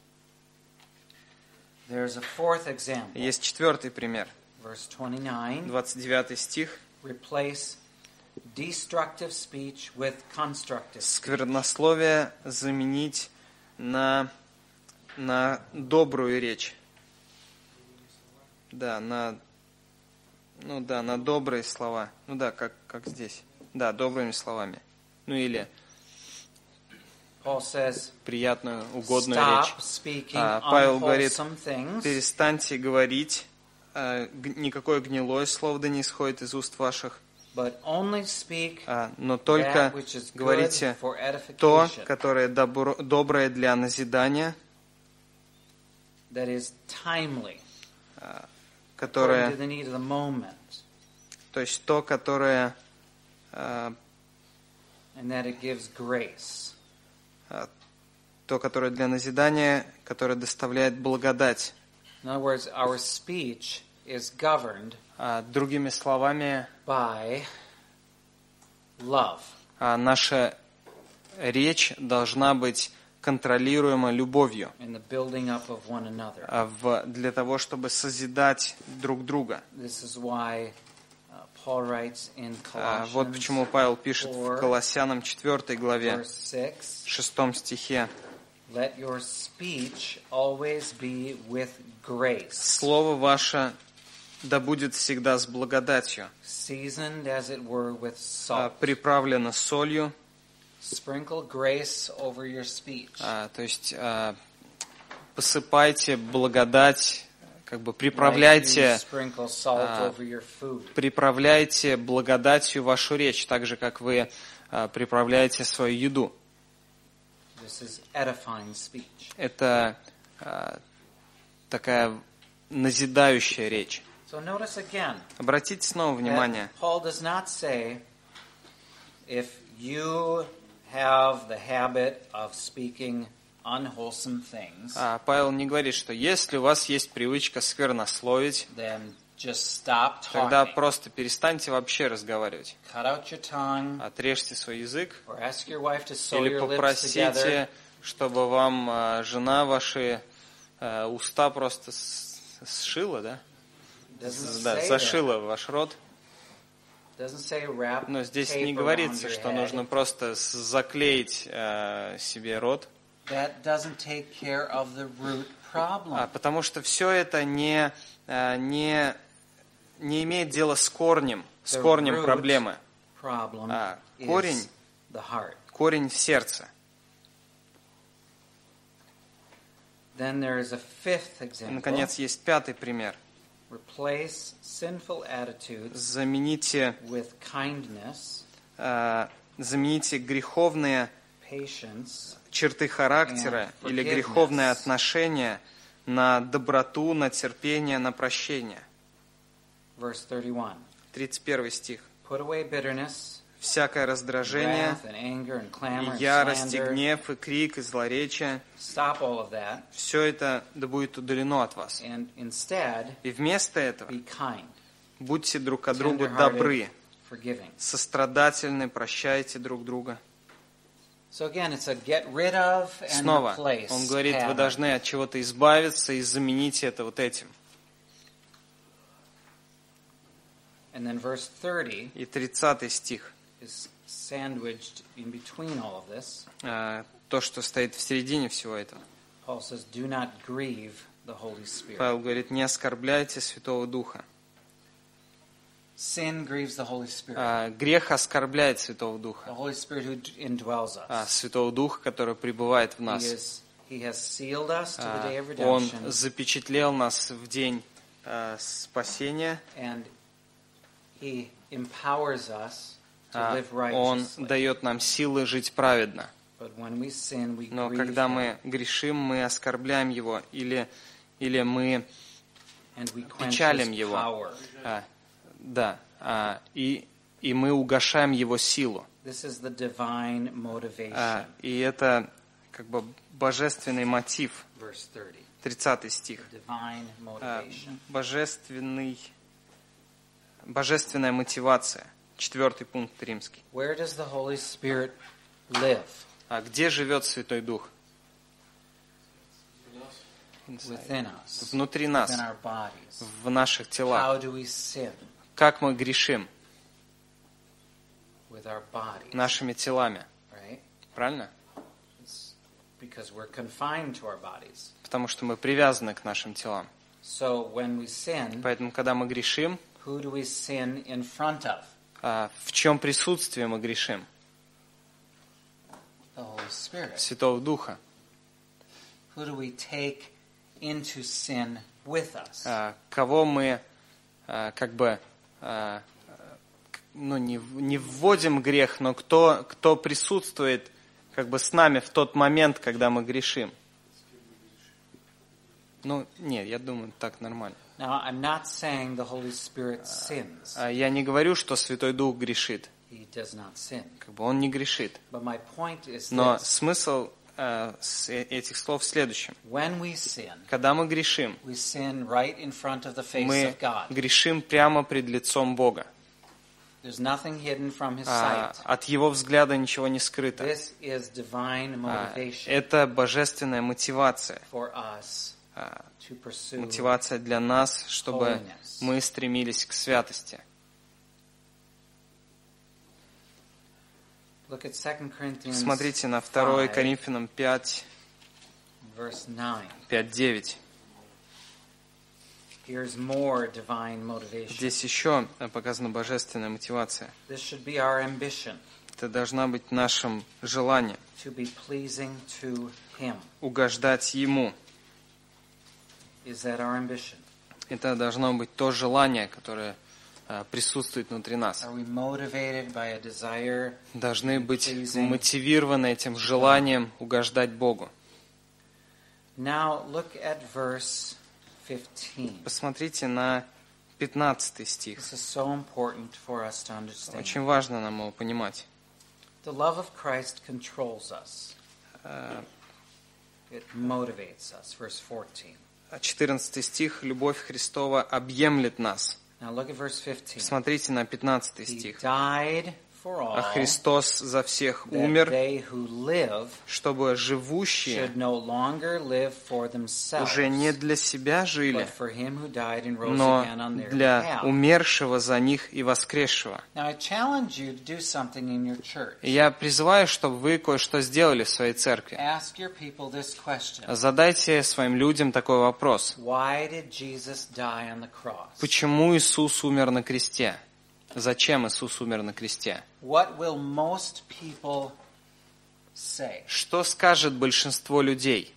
There's a fourth example. Есть четвертый пример. Verse 29. 29 стих. Replace destructive speech with constructive speech. Сквернословие заменить на добрую речь. Да, на добрые слова. Как здесь. Да, добрыми словами. Или Paul says, приятную, угодную stop речь. speaking Павел говорит, unwholesome things, перестаньте говорить, никакое гнилое слово да не исходит из уст ваших, but only speak но только that which is good говорите for то, edification, которое доброе для назидания, that is timely, according которое, to the need of the moment, то есть то, которое, and that it gives grace. для назидания, которое доставляет благодать. In other words, our speech is governed Другими словами, by love. наша речь должна быть контролируемо любовью, in the building up of one another. для того, чтобы созидать друг друга. This is why Paul writes in Вот Colossians почему Павел пишет в Колоссянам 4 главе, verse 6, 6 стихе: let your speech always be with grace, «Слово ваше да будет всегда с благодатью, seasoned as it were with salt». приправлено солью, Sprinkle grace over your speech. то есть посыпайте благодать, как бы приправляйте, приправляйте благодатью вашу речь, так же, как вы приправляете свою еду. Это такая назидающая речь. Обратите снова внимание. Paul does not say, if you have the habit of speaking unwholesome things, Павел не говорит, что если у вас есть привычка сквернословить, then just stop тогда talking. просто перестаньте вообще разговаривать. Cut out your tongue, Отрежьте свой язык or ask your wife to sew или your lips together. попросите, чтобы вам жена ваши уста просто сшила, да? Doesn't Да, say зашила ваш рот. that. Doesn't say wrap Но здесь tape не around говорится, your что head. нужно просто заклеить себе рот. That doesn't take care of the root problem. Потому что все это не имеет дела с корнем root проблемы. Problem Корень, is the heart. корень в сердце. Then there is a fifth И, example. наконец, есть пятый пример. Replace sinful attitudes Замените with kindness, греховные patience, черты характера and или forgiveness. греховные отношения на доброту, на терпение, на прощение. verse 31. 31 стих. Put away bitterness, Всякое раздражение, wrath, and anger, and clamor, и and ярость, и slander. гнев, и крик, и злоречие. Stop all of that, Все это да будет удалено от вас. and instead И вместо этого be kind, будьте друг к другу tender-hearted, добры, forgiving. сострадательны, прощайте друг друга. So again, it's a get rid of and Снова replace он говорит, вы pattern. должны от чего-то избавиться и заменить это вот этим. And then verse 30 И 30 стих. is sandwiched in between all of this. То, что стоит в середине всего этого. Paul says, do not grieve the Holy Spirit. Павел говорит, не оскорбляйте Святого Духа. Sin grieves the Holy Spirit. Грех оскорбляет Святого The Духа. Holy Spirit who indwells us. Святого Духа, который пребывает в нас. He has sealed us to the day of Он redemption, запечатлел нас в день спасения. and He empowers us to live Он righteously. дает нам силы жить праведно. But when we sin, we Но grieve когда Him, мы грешим, мы оскорбляем Его, или мы and we quench печалим His Его. power. И мы угошаем Его силу. This is the divine motivation. И это как бы божественный мотив. Verse 30. 30 стих. Divine motivation. Божественная мотивация. 4 пункт римский. Where does the Holy Spirit live? Где живет Святой Дух? Within us. Внутри нас, Within our bodies. в наших телах. How do we sin? Как мы грешим? With our bodies. Нашими телами. Right? Правильно? It's because we're confined to our bodies. Потому что мы привязаны к нашим телам. So when we sin, Поэтому, когда мы грешим, who do we sin in front of? в чем присутствии мы грешим? The Holy Spirit. Святого Духа. Who do we take into sin with us? Кого мы не вводим в грех, но кто присутствует с нами в тот момент, когда мы грешим. Нет, я думаю, так нормально. Now, I'm not saying the Holy Spirit sins. Я не говорю, что Святой Дух грешит. He does not sin. Он не грешит. But my point is Но this. смысл этих слов в следующем. When we sin, Когда мы грешим, we sin right in front of the face мы of God. грешим прямо пред лицом Бога. There's nothing hidden from his sight. От его взгляда ничего не скрыто. This is divine motivation Это божественная мотивация. for us to pursue. Мотивация для нас, чтобы Holiness. мы стремились к святости. Look at 2 Corinthians Смотрите на 2 5, Коринфянам 5, verse 9. 5:9. Here's more divine motivation. Здесь еще показана божественная мотивация. This should be our ambition Это должна быть нашим желанием to be pleasing to him. угождать Ему. Is that our ambition? Это должно быть то желание, которое присутствует внутри нас. Are we motivated by a desire? Должны быть мотивированы этим желанием угождать Богу. Now look at verse 15. Посмотрите на 15 стих. This is so important for us to understand. Очень важно нам его понимать. The love of Christ controls us. It motivates us. Verse 14. 14 стих. Любовь Христова объемлет нас. Now look at verse 15. Посмотрите на 15 He стих. died for all, А Христос за всех that умер, they who live чтобы живущие should no longer live for themselves, уже не для себя жили, but for him who died and rose но again on their для behalf. умершего за них и воскресшего. Now I challenge you to do something in your church. И я призываю, чтобы вы кое-что сделали в своей церкви. Ask your people this question. Задайте своим людям такой вопрос. Why did Jesus die on the cross? Почему Иисус умер на кресте? Зачем Иисус умер на кресте? What will most people say? Что скажет большинство людей?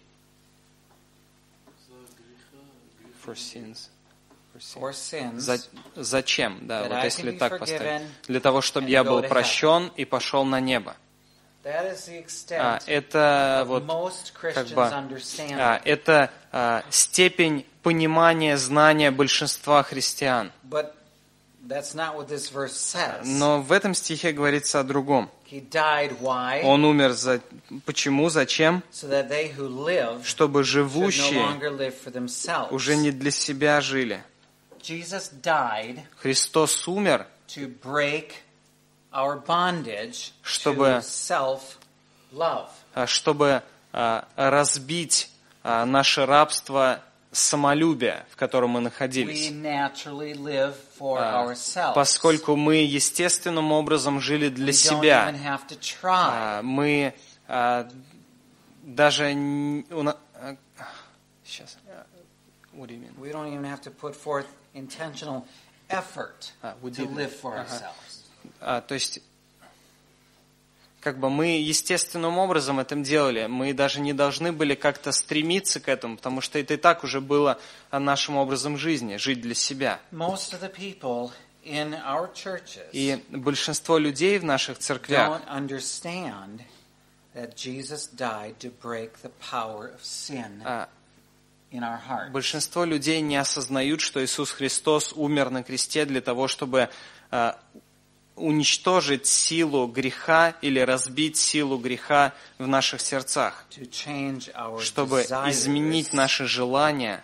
For sins. For sins, Зачем? Да, that вот I если can be так поставить. forgiven Для того, чтобы and я go был to прощен и пошел на небо. that is the extent Это of вот most как Christians' бы understanding. это степень понимания, знания большинства христиан. But that's not what this verse says. Но в этом стихе говорится о другом. He died, why? Он умер почему, зачем? So that they who live Чтобы should no живущие longer live for themselves. уже не для себя жили. Jesus died Христос умер, to break our bondage Чтобы- to self-love. чтобы разбить наше рабство самолюбия, в котором мы We находились. naturally live for ourselves. Поскольку мы естественным образом жили для We don't себя. even have to try. Мы даже... Сейчас. What do you mean? We don't even have to put forth intentional effort we to didn't. live for ourselves. То есть, как бы мы естественным образом это делали. Мы даже не должны были как-то стремиться к этому, потому что это и так уже было нашим образом жизни, жить для себя. Most of the people in our churches И большинство людей в наших церквях don't understand that Jesus died to break the power of sin in our hearts. большинство людей не осознают, что Иисус Христос умер на кресте для того, чтобы уничтожить силу греха или разбить силу греха в наших сердцах, To change our чтобы desires изменить наши желания,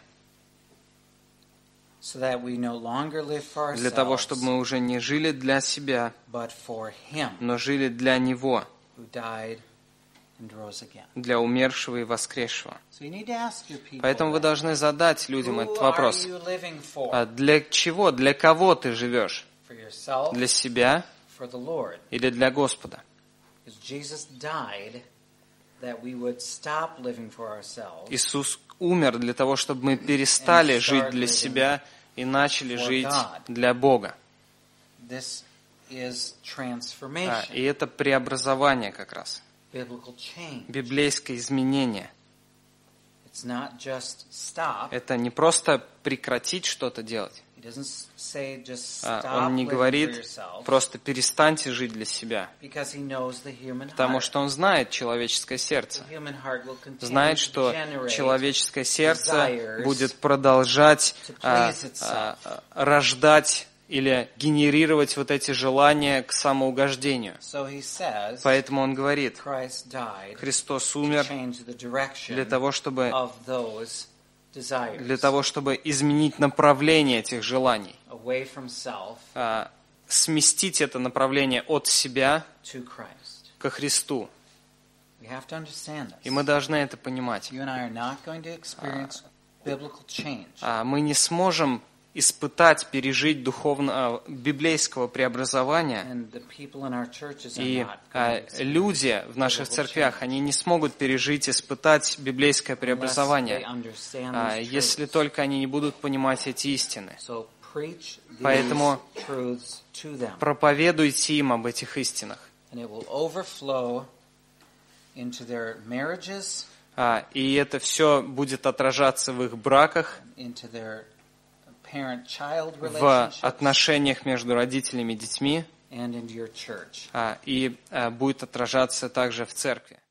so that we no longer live for для того, ourselves, чтобы мы уже не жили для себя, but for Him но жили для Него, who died and rose again. для умершего и воскресшего. So you need to ask your people Поэтому вы that. должны задать людям Who этот are вопрос. you living for? Для чего, для кого ты живешь? For yourself, Для себя for the Lord. или для Господа? Because Jesus died that we would stop living for ourselves Иисус умер для того, чтобы мы перестали And start жить для living себя и начали for жить God. для Бога. This is transformation, И это преобразование как раз, biblical change. библейское изменение. It's not just stop. Это не просто прекратить что-то делать. He doesn't say just stop Он не living for говорит yourself, просто перестаньте жить для себя, because he knows the human потому heart. что Он знает человеческое сердце. The human heart will continue Знает, to что generate человеческое сердце desires будет продолжать to please itself. рождать или генерировать вот эти желания к самоугождению. So he says, Поэтому он говорит, Christ died Христос to умер change the direction для того, чтобы of those desires, изменить направление этих желаний. away from self сместить это направление от себя to Christ. ко Христу. We have to understand И this. мы должны это понимать. You and I are not going to experience biblical change Мы не сможем испытать, пережить библейского преобразования. and the people in our churches are И not going to experience люди в наших biblical церквях, change они не смогут пережить, испытать библейское unless they преобразование, understand these если truths. только они не будут понимать эти истины. So preach these Поэтому truths to them, проповедуйте им об этих истинах. and it will overflow into their marriages, И это все будет отражаться в их браках, into their parent-child в relationships, отношениях между родителями и детьми, and into your church. и будет отражаться также в церкви.